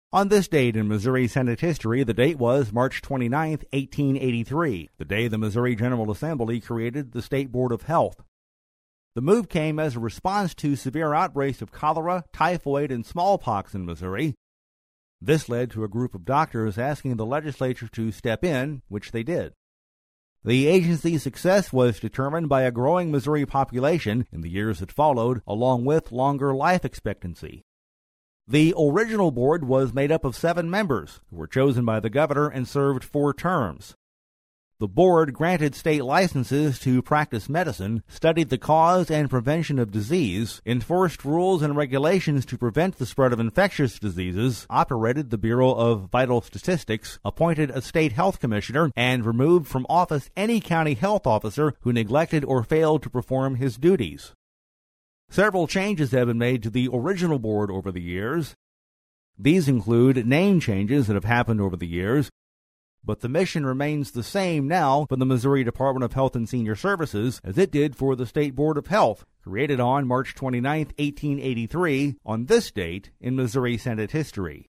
On this date in Missouri Senate history, the date was March 29, 1883, the day the Missouri General Assembly created the State Board of Health. The move came as a response to severe outbreaks of cholera, typhoid, and smallpox in Missouri. This led to a group of doctors asking the legislature to step in, which they did. The agency's success was determined by a growing Missouri population in the years that followed, along with longer life expectancy. The original board was made up of 7 members, who were chosen by the governor and served 4 terms. The board granted state licenses to practice medicine, studied the cause and prevention of disease, enforced rules and regulations to prevent the spread of infectious diseases, operated the Bureau of Vital Statistics, appointed a state health commissioner, and removed from office any county health officer who neglected or failed to perform his duties. Several changes have been made to the original board over the years. These include name changes that have happened over the years, but the mission remains the same now for the Missouri Department of Health and Senior Services as it did for the State Board of Health, created on March 29, 1883, on this date in Missouri Senate history.